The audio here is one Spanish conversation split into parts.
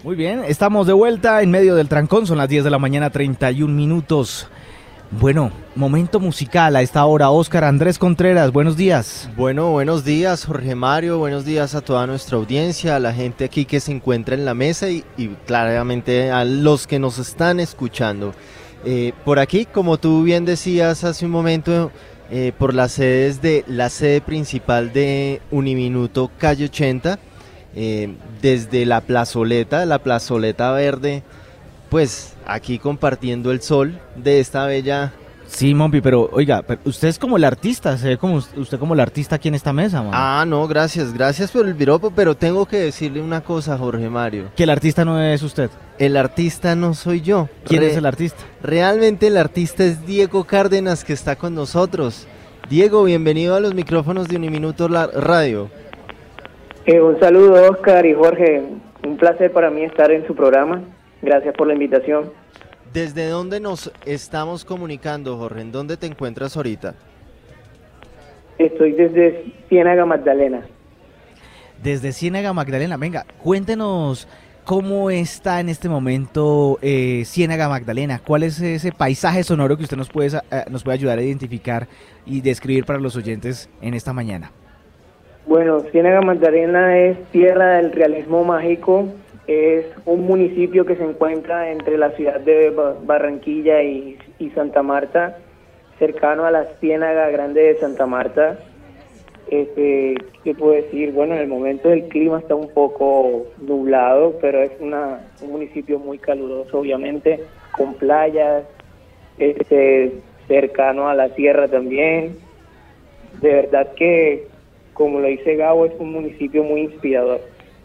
Muy bien, estamos de vuelta en medio del trancón, son las 10 de la mañana, 31 minutos. Bueno, momento musical a esta hora. Óscar Andrés Contreras, buenos días. Bueno, buenos días Jorge Mario, buenos días a toda nuestra audiencia, a la gente aquí que se encuentra en la mesa y claramente a los que nos están escuchando. Por aquí, como tú bien decías hace un momento, por las sedes de la sede principal de Uniminuto Calle 80, desde la plazoleta verde, pues aquí compartiendo el sol de esta bella... Sí, Mompi, pero oiga, usted es como el artista, se ve como usted como el artista aquí en esta mesa, man. Ah, no, gracias por el piropo, pero tengo que decirle una cosa, Jorge Mario. Que el artista no es usted. El artista no soy yo. ¿Quién es el artista? Realmente el artista es Diego Cárdenas, que está con nosotros. Diego, bienvenido a los micrófonos de Uniminuto Radio. Un saludo, Óscar y Jorge. Un placer para mí estar en su programa. Gracias por la invitación. ¿Desde dónde nos estamos comunicando, Jorge? ¿En dónde te encuentras ahorita? Estoy desde Ciénaga Magdalena. Desde Ciénaga Magdalena. Venga, cuéntenos cómo está en este momento Ciénaga Magdalena. ¿Cuál es ese paisaje sonoro que usted nos puede ayudar a identificar y describir para los oyentes en esta mañana? Bueno, Ciénaga Magdalena es tierra del realismo mágico. Es un municipio que se encuentra entre la ciudad de Barranquilla y Santa Marta, cercano a la Ciénaga Grande de Santa Marta. ¿Qué puedo decir? Bueno, en el momento el clima está un poco nublado, pero es un municipio muy caluroso, obviamente, con playas, cercano a la sierra también. De verdad que, como lo dice Gabo, es un municipio muy inspirador.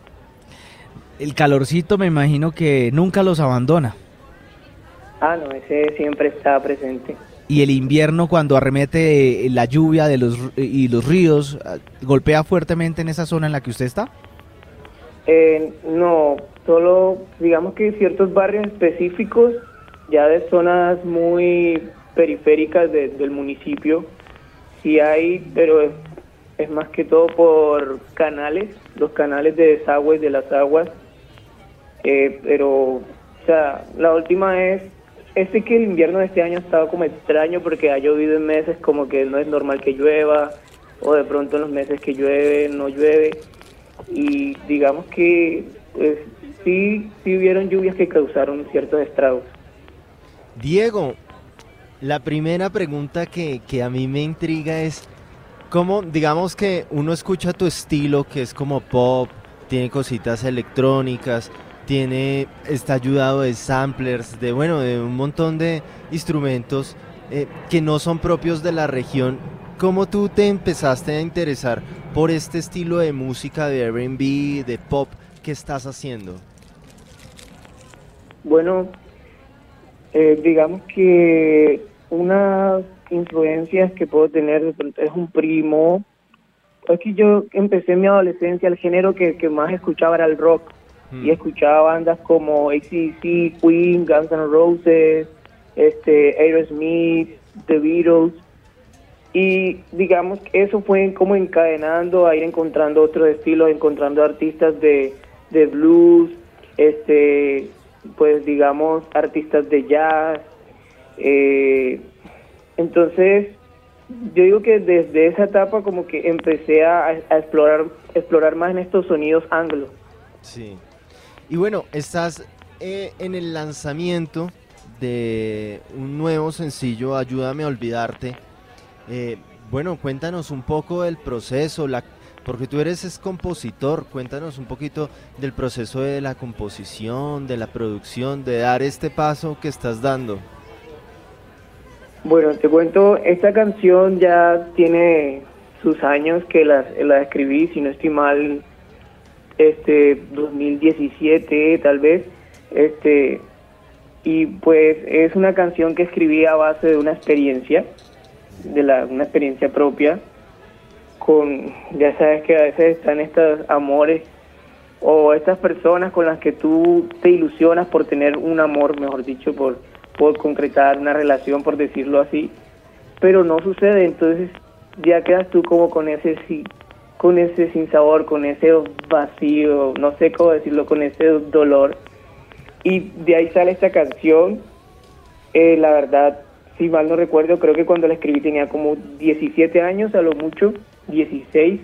El calorcito me imagino que nunca los abandona. Ah, no, ese siempre está presente. ¿Y el invierno, cuando arremete la lluvia y los ríos, golpea fuertemente en esa zona en la que usted está? No, solo digamos que ciertos barrios específicos, ya de zonas muy periféricas del municipio, sí hay, pero es más que todo por canales, los canales de desagüe de las aguas. Pero, o sea, la última es que el invierno de este año ha estado como extraño porque ha llovido en meses como que no es normal que llueva, o de pronto en los meses que llueve, no llueve, y digamos que pues, sí hubieron lluvias que causaron ciertos estragos. Diego, la primera pregunta que a mí me intriga es, ¿cómo, digamos que uno escucha tu estilo, que es como pop, tiene cositas electrónicas, está ayudado de samplers, de un montón de instrumentos que no son propios de la región? ¿Cómo tú te empezaste a interesar por este estilo de música, de R&B, de pop que estás haciendo? Bueno, digamos que unas influencias que puedo tener de pronto es un primo. Es que yo empecé en mi adolescencia, el género que más escuchaba era el rock. Y escuchaba bandas como AC/DC, Queen, Guns N' Roses, Aerosmith, The Beatles, y digamos que eso fue como encadenando a ir encontrando otros estilos, encontrando artistas de blues, pues digamos artistas de jazz. Entonces yo digo que desde esa etapa como que empecé a explorar más en estos sonidos anglos. Sí. Y bueno, estás en el lanzamiento de un nuevo sencillo, Ayúdame a Olvidarte. Bueno, cuéntanos un poco del proceso, porque tú eres compositor, cuéntanos un poquito del proceso de la composición, de la producción, de dar este paso que estás dando. Bueno, te cuento, esta canción ya tiene sus años que la escribí, si no estoy mal, 2017 tal vez, y pues es una canción que escribí a base de una experiencia, una experiencia propia, ya sabes que a veces están estos amores o estas personas con las que tú te ilusionas por tener un amor, mejor dicho, por concretar una relación, por decirlo así, pero no sucede, entonces ya quedas tú como con ese sinsabor, con ese vacío, no sé cómo decirlo, con ese dolor, y de ahí sale esta canción. La verdad, si mal no recuerdo, creo que cuando la escribí tenía como 17 años, a lo mucho, 16.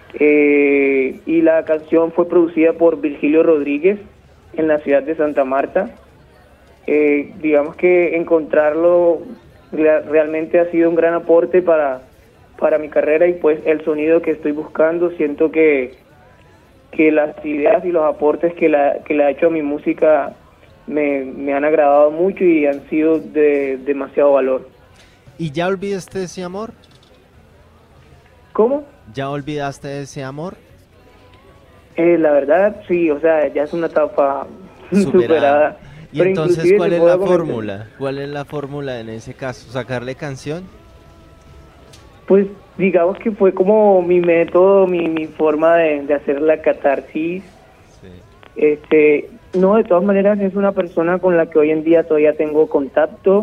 Y la canción fue producida por Virgilio Rodríguez en la ciudad de Santa Marta. Digamos que encontrarlo realmente ha sido un gran aporte para mi carrera, y pues el sonido que estoy buscando, siento que las ideas y los aportes que le ha hecho a mi música me han agradado mucho y han sido de demasiado valor. ¿Y ya olvidaste ese amor? ¿Cómo? ¿Ya olvidaste ese amor? La verdad, sí, o sea, ya es una etapa superada. ¿Y Pero entonces inclusive cuál te es puedo la comentar- fórmula? ¿Cuál es la fórmula en ese caso? ¿Sacarle canción? Pues digamos que fue como mi método, mi forma de hacer la catarsis. Sí. No, de todas maneras es una persona con la que hoy en día todavía tengo contacto.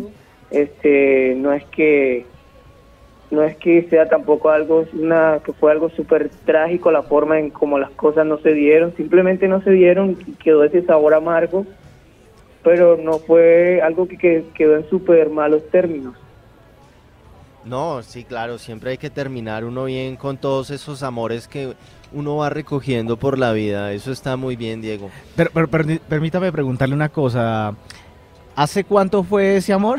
No es que sea tampoco que fue algo súper trágico la forma en cómo las cosas no se dieron, simplemente no se dieron y quedó ese sabor amargo, pero no fue algo que quedó en súper malos términos. No, sí, claro, siempre hay que terminar uno bien con todos esos amores que uno va recogiendo por la vida. Eso está muy bien, Diego. Pero permítame preguntarle una cosa. ¿Hace cuánto fue ese amor?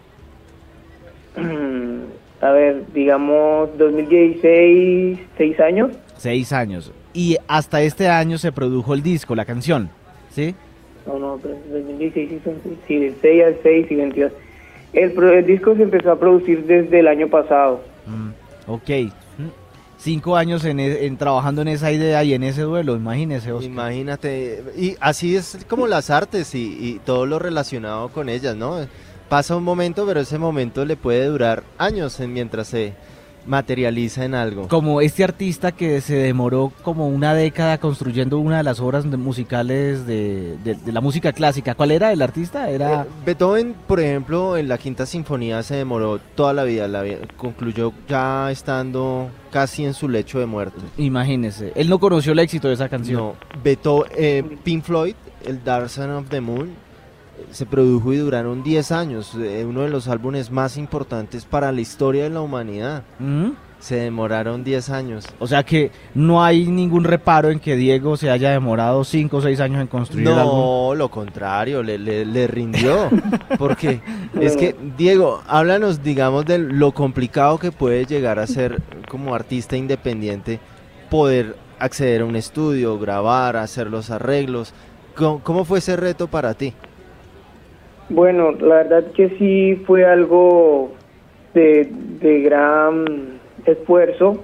A ver, digamos 2016, 6 años. 6 años. Y hasta este año se produjo el disco, la canción, ¿sí? No, pero 2016 sí, del 6 al 6 y 22. El disco se empezó a producir desde el año pasado. Ok. 5 años en trabajando en esa idea y en ese duelo, imagínese, Oscar. Imagínate, y así es como las artes y todo lo relacionado con ellas, ¿no? Pasa un momento, pero ese momento le puede durar años mientras se materializa en algo. Como este artista que se demoró como una década construyendo una de las obras musicales de la música clásica. ¿Cuál era el artista? Era Beethoven, por ejemplo, en la Quinta Sinfonía se demoró toda la vida, concluyó ya estando casi en su lecho de muerte. Imagínese, él no conoció el éxito de esa canción. No, Beethoven, Pink Floyd, el Dark Side of the Moon, se produjo y duraron 10 años, uno de los álbumes más importantes para la historia de la humanidad. Se demoraron 10 años. O sea que no hay ningún reparo en que Diego se haya demorado 5 o 6 años en construir el álbum. No, lo contrario, le rindió. Porque es que, Diego, háblanos, digamos, de lo complicado que puede llegar a ser como artista independiente, poder acceder a un estudio, grabar, hacer los arreglos. ¿Cómo fue ese reto para ti? Bueno, la verdad que sí fue algo de gran esfuerzo,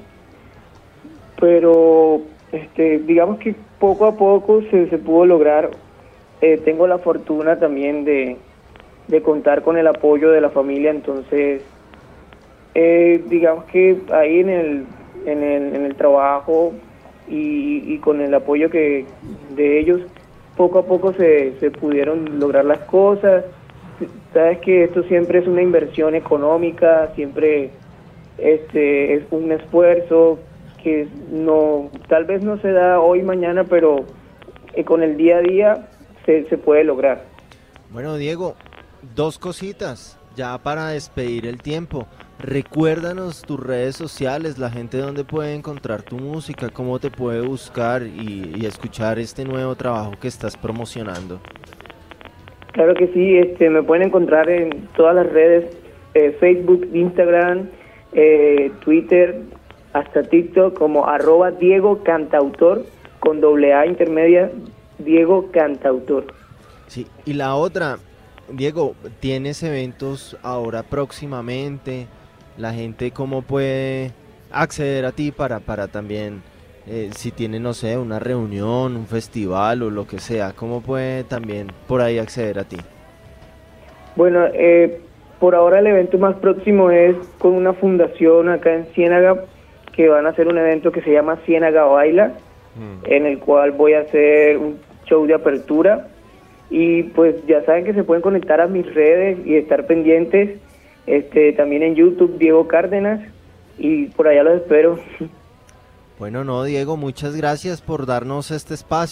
pero digamos que poco a poco se pudo lograr. Tengo la fortuna también de contar con el apoyo de la familia, entonces digamos que ahí en el trabajo y con el apoyo de ellos, poco a poco se pudieron lograr las cosas. Sabes que esto siempre es una inversión económica, siempre es un esfuerzo que tal vez no se da hoy, mañana, pero con el día a día se puede lograr. Bueno, Diego, 2 cositas ya para despedir el tiempo. Recuérdanos tus redes sociales, la gente donde puede encontrar tu música, cómo te puede buscar y escuchar este nuevo trabajo que estás promocionando. Claro que sí, me pueden encontrar en todas las redes, Facebook, Instagram, Twitter, hasta TikTok como @Diego Cantautor, con AA intermedia, Diego Cantautor. Sí, y la otra, Diego, ¿tienes eventos ahora próximamente? La gente, ¿cómo puede acceder a ti para también, si tiene, no sé, una reunión, un festival o lo que sea, cómo puede también por ahí acceder a ti? Bueno, por ahora el evento más próximo es con una fundación acá en Ciénaga, que van a hacer un evento que se llama Ciénaga Baila, en el cual voy a hacer un show de apertura. Y pues ya saben que se pueden conectar a mis redes y estar pendientes, también en YouTube, Diego Cárdenas, y por allá los espero. Bueno, no, Diego, muchas gracias por darnos este espacio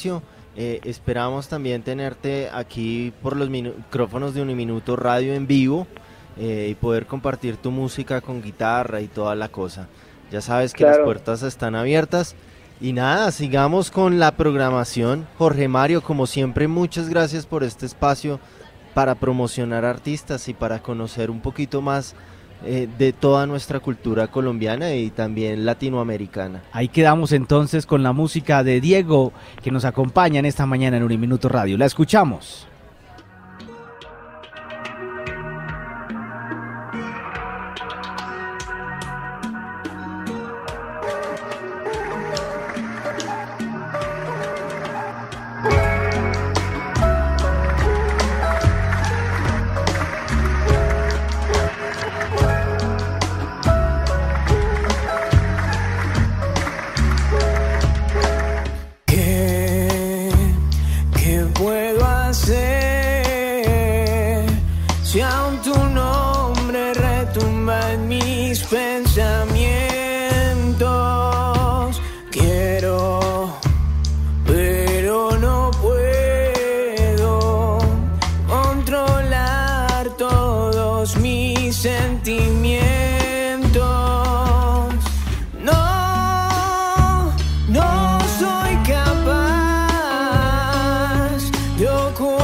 Esperamos también tenerte aquí por los micrófonos de Uniminuto Radio en vivo y poder compartir tu música con guitarra y toda la cosa. Ya sabes que las puertas están abiertas. Y nada, sigamos con la programación. Jorge Mario, como siempre, muchas gracias por este espacio para promocionar artistas y para conocer un poquito más de toda nuestra cultura colombiana y también latinoamericana. Ahí quedamos entonces con la música de Diego, que nos acompaña en esta mañana en Uniminuto Radio. La escuchamos. No soy capaz de ocultar